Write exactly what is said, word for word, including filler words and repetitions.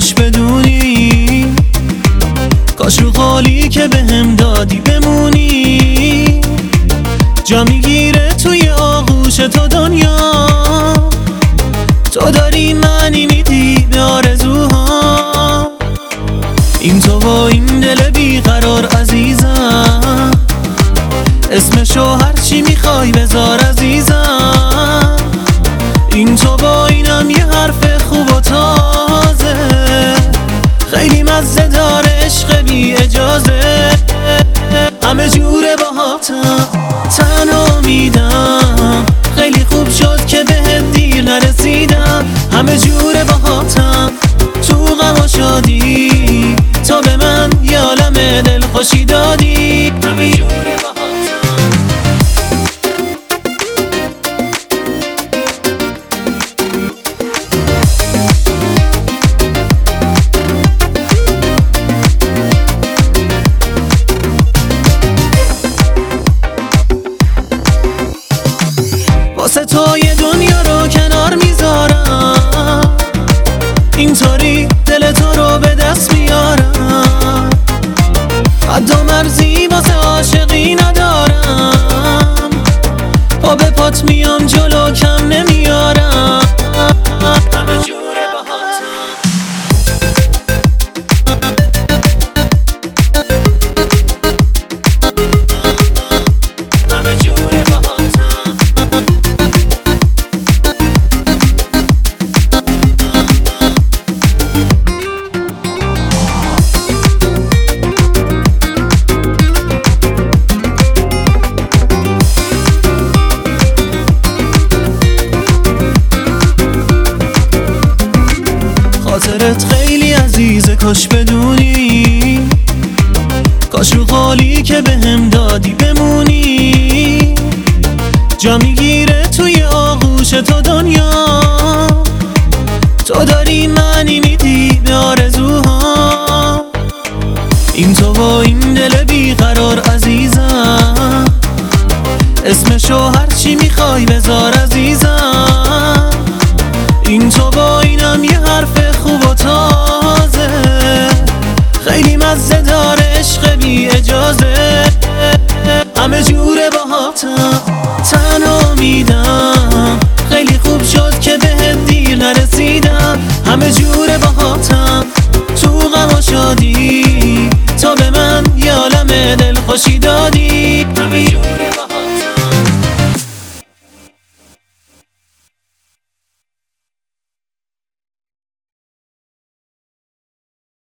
کاش بدونی، کاش رو قولی که بهم دادی بمونی. جا میگیره توی آغوش تو دنیا، تو داری معنی میدی به آرزوها. این تو با این دل بیقرار عزیزم، اسمشو هرچی میخوای بذار عزیزم. این تو با اینم یه حرف خوب و تازه، خیلی مزه داره عشق بی اجازه. همه جوره باهاتم تنها میدم، خیلی خوب شد که بهت دیر نرسیدم. همه جوره باهاتم تو غم و شادی، تا به من یه عالم دل خوشی دادی. همه جوره واسه تو یه دنیا رو کنار میذارم، اینطوری دل تو رو به دست میارم. حد و مرزی واسه عاشقی ندارم، پا به پات میام جلو کم نمیارم. همه جوره باهاتم، همه جوره باهاتم. خاطرت خیلی عزیزه کاش بدونی، کاش رو قولی که بهم دادی بمونی. جا میگیره توی آغوش تو دنیا، تو داری معنی میدی به آرزوها. این تو با این دل بیقرار عزیزم، اسمشو هرچی میخوای بذار عزیزم. این تو با اینم یه حرف خوب و تازه، خیلی مزه داره عشق بی اجازه. همه جوره باهاتم تنها میدم، خیلی خوب شد که بهت دیر نرسیدم. همه جوره باهاتم تو غم و شادی، تا به من یه عالم دل خوشی دادی. همه جوره